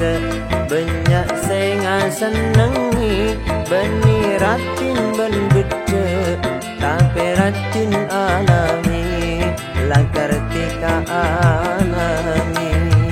sedek banyak senga senengi beni ratin ben gede tapi ratin alami langkar tika alami.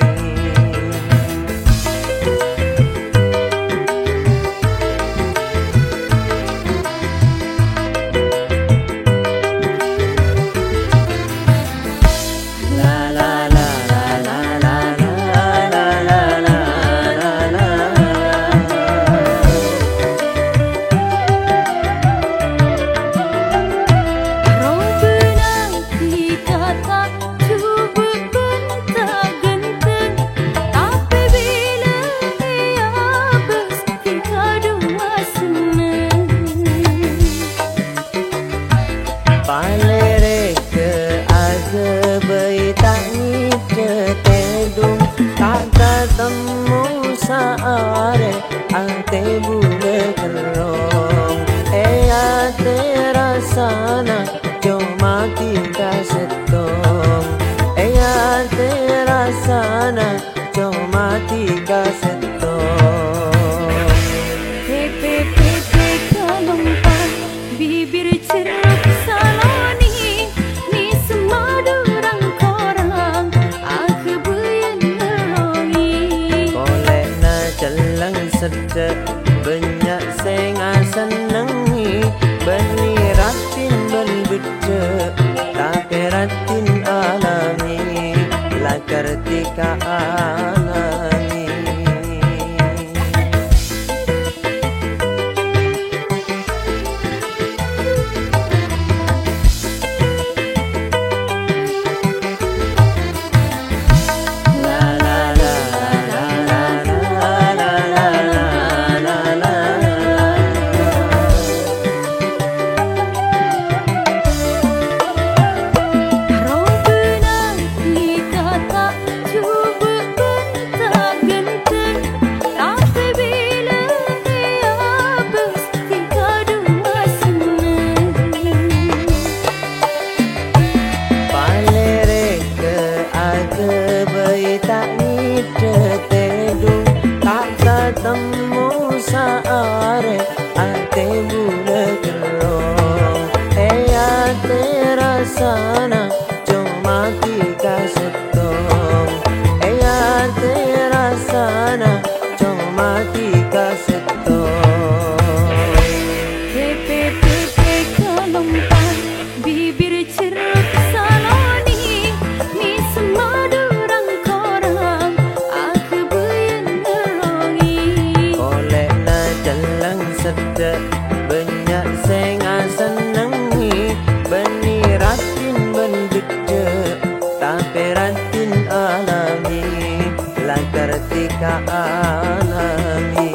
Palere ke aga bayi tak ngide tedung tak ketemu saare ante bule kerong ate rasana cuma kita setong ate rasana cuma kita setong. Pepe pepe kalong pan bibir cerah saloni ni semadu rang korang aku buyan nerongi Kolek na jalan sedek banyak senga senengi beni ratin ben gede tapi ratin alami langkar tika alami. Ketemu saare ate bule kerong ate rasana cuma kita setong ate rasana cuma kita setong. Pepe pepe kalong pan bibir cerah saloni ni semadu rang korang aku buyan nerongi sedek banyak senga senengi beni ratin ben gede tapi ratin alami langkar tika alami.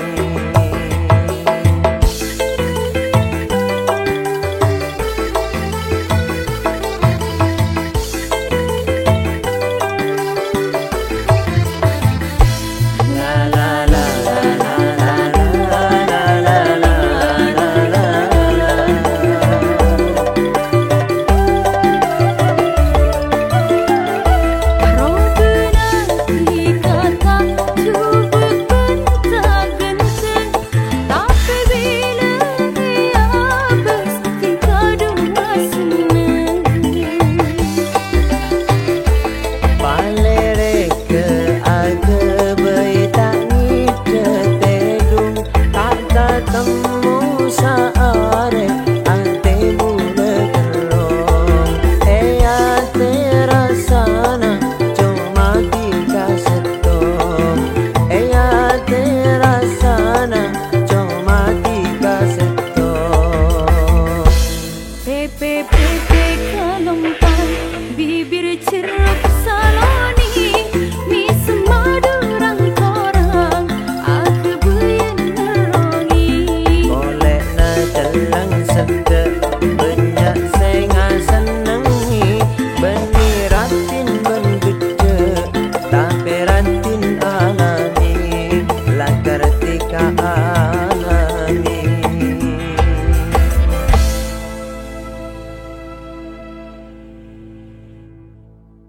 Ketika